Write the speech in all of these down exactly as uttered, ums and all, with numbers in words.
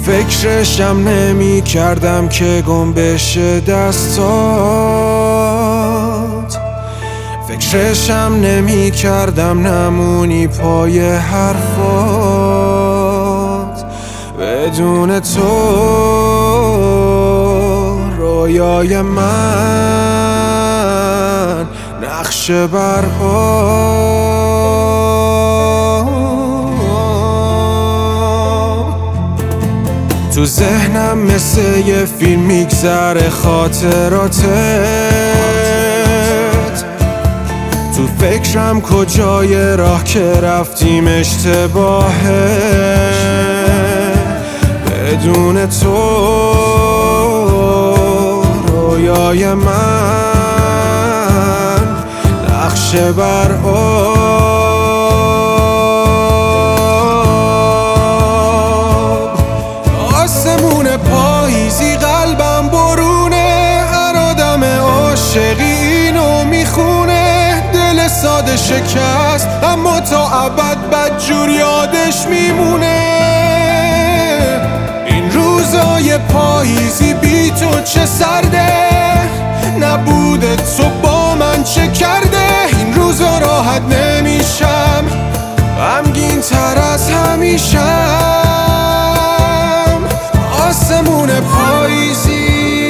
فکرشم نمی کردم که گم بشه دستات، فکرشم نمی کردم نمونی پای حرفات. بدون تو رویای من نقشه بر تو ذهنم مثل یه فیلم میگذره خاطراتت، تو فکرم کجای راه که رفتیم اشتباهه. بدون تو رویای من نقشه بر پاییزی قلبم برونه، هر آدم عاشقی اینو میخونه. دل ساده شکست اما تا ابد بدجور یادش میمونه. این روزای پاییزی بی تو چه سرده، نبود تو با من چه کرده. این روزا راحت نمیشم، غمگین تر از همیشم. آسمون پاییزی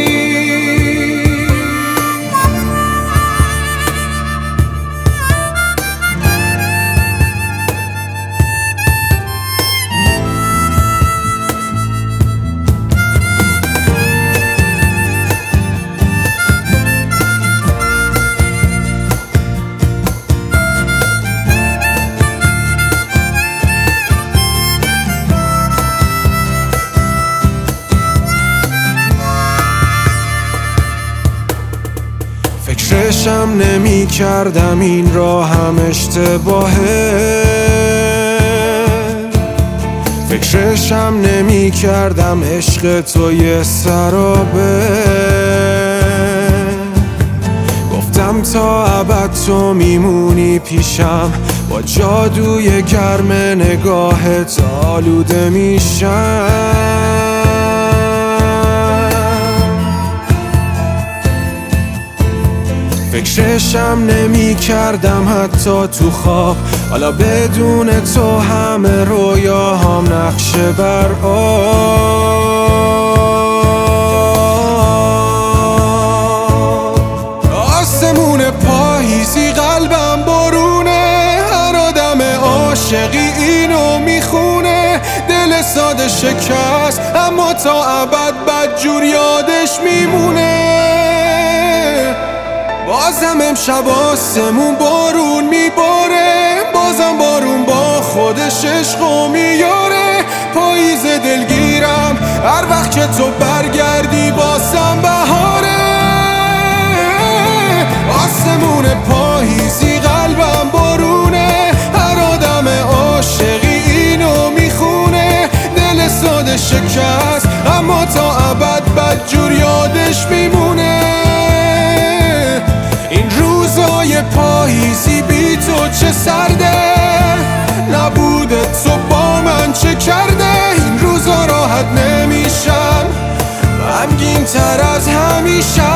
فکرشم نمی کردم این راه هم اشتباهه، فکرشم نمی کردم عشق تو یه سرابه. گفتم تا ابد تو میمونی پیشم، با جادوی گرم نگاهت آلوده میشم. فکرشم نمی کردم حتی تو خواب، حالا بدون تو همه رویاهام نقشه بر آب. آسمون پاییزی قلبم برونه، هر آدم عاشقی اینو میخونه. دل ساده شکست اما تا ابد بدجور یادش میمونه. بازم امشب آسمون بارون میباره، بازم بارون با خودش عشقو میاره. پاییز دلگیرم هر وقت که تو برگردی بازم بهاره. آسمون پاییزی قلبم بارونه، هر آدم عاشقی اینو میخونه. دل ساده شکست اما تا ابد بدجور یادش میمونه. پاییزی بی تو چه سرده، نبود تو با من چه کرده. این روزا راحت نمیشم، غمگین تر از همیشه.